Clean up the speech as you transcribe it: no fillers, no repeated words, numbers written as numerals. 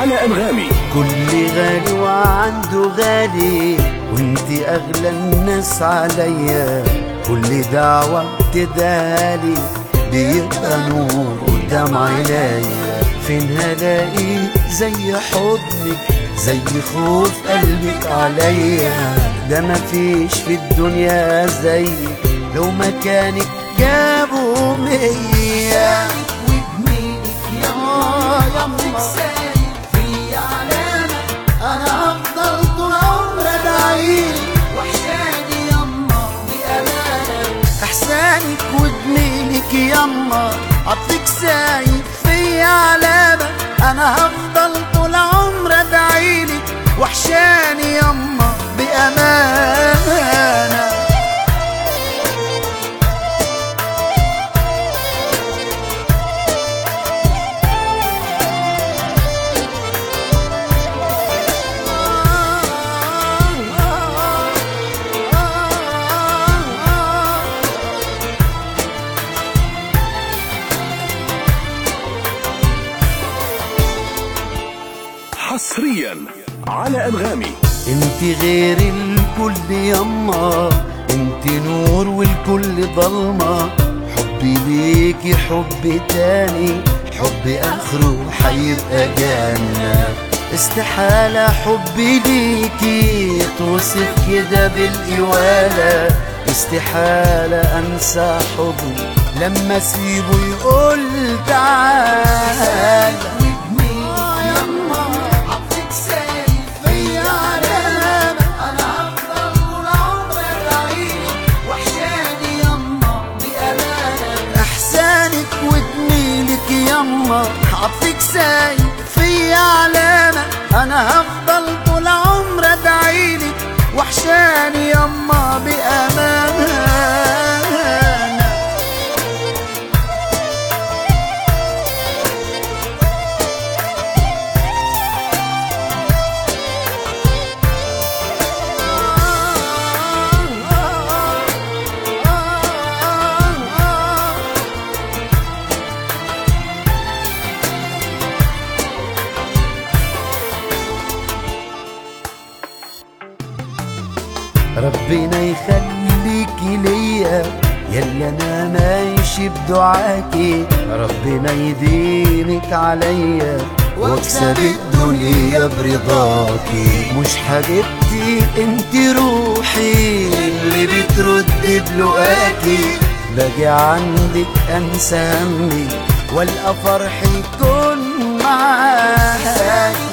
على أنغامي. كل غالي وعنده غالي، وانت أغلى الناس عليا. كل دعوة بتدالي بيبقى نور قدام عينيا. فين هلاقي زي حضنك، زي خوف قلبك عليا. ده مفيش في الدنيا زيك، لو مكانك جابوا 100. احسانك وجميلك يما عطفك سايب فيا علامة. انا هفضل طول عمري ادعيلك، وحشاني يما بأمانة. حصريا على أنغامي. انت غير الكل يما، انت نور والكل ضلمة. حبي ليكي حب تاني، حب اخره حيبقى جنة. استحالة حبي ليكي يتوصف كده بالإوالة. استحالة انسى حضني لما اسيبه يقول تعالى. يما عطفك سايب فيا علامة. انا هفضل طول عمري ادعيلك، وحشاني يما بأمانة. ربنا يخليكي ليا، يلا انا ماشي بدعاكي. ربنا يديمك عليا، واكسب الدنيا برضاكي. مش حبيبتي انت روحي اللي بترد بلقاكي. باجي عندك انسى همي، والقى فرحي يكون معاكي.